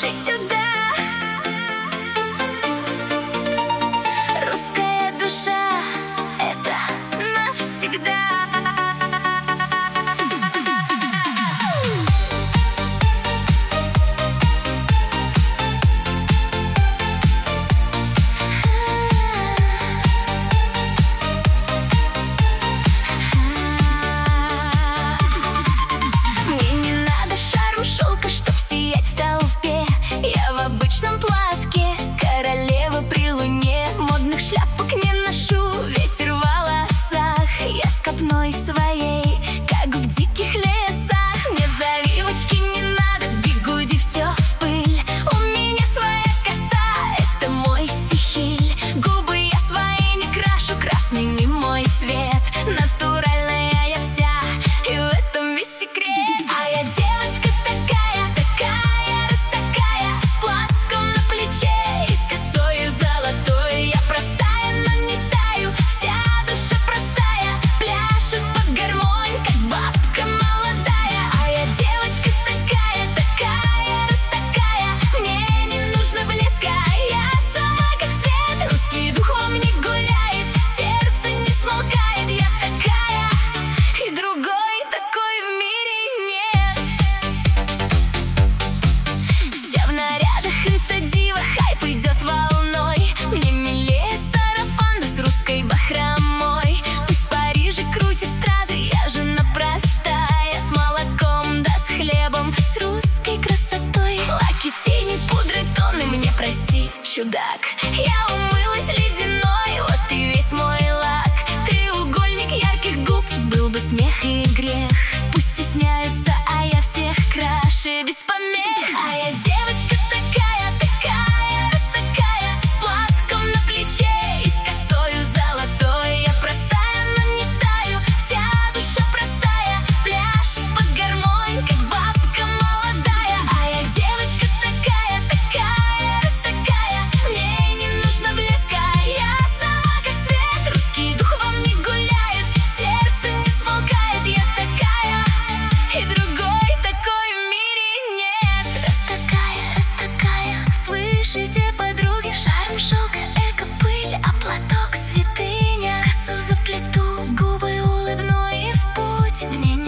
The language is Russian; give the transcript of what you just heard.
ты сюда. Русская душа — это навсегда. В обычном платке, королева при луне, модных шляпок не ношу, ветер в волосах. Я с копной своей, как в диких лесах. Мне завивочки не надо, бигуди все в пыль. У меня своя коса, это мой стихиль. Губы я свои не крашу, красный не мой цвет. Натуральная я вся, и в этом весь секрет. А я девочка такая, такая, раз такая, с платком на плече и с косою золотой. Я простая, но не таю, вся душа простая, пляшет под гармонь, как бабка молодая. А я девочка такая, такая, раз такая, мне не нужно блеска, я сама как свет. Русский дух во мне гуляет, сердце не смолкает. Я такая, и другой такой в мире нет. Вся в нарядах инстадива, хайп идет волной. Мне милее сарафан, да с русской бахромой. Пусть в Париже крутит стразы, я жена простая, с молоком да с хлебом, с русской красотой. Лаки, тени, пудры, тоны, мне прости, чудак. Я умылась ледяной, вот и весь мой лак. Треугольник ярких губ, был бы смех и грех. Пусть стесняются, а я всех краше без помех. А я девочка такая, такая, раз такая, с платком на плече и с косою золотой. Я простая, но не таю, вся душа простая, пляшет под гармонь, как бабка молодая. А я девочка такая, такая, раз такая, мне не нужно блеска, я сама как свет. Русский дух во мне гуляет, сердце не смолкает. Я такая, и другой такой в мире нет. Раз такая, слышите, подруги, шарм шелка, эко-пыль, а платок святыня. Косу заплету, губы улыбну и в путь. Мне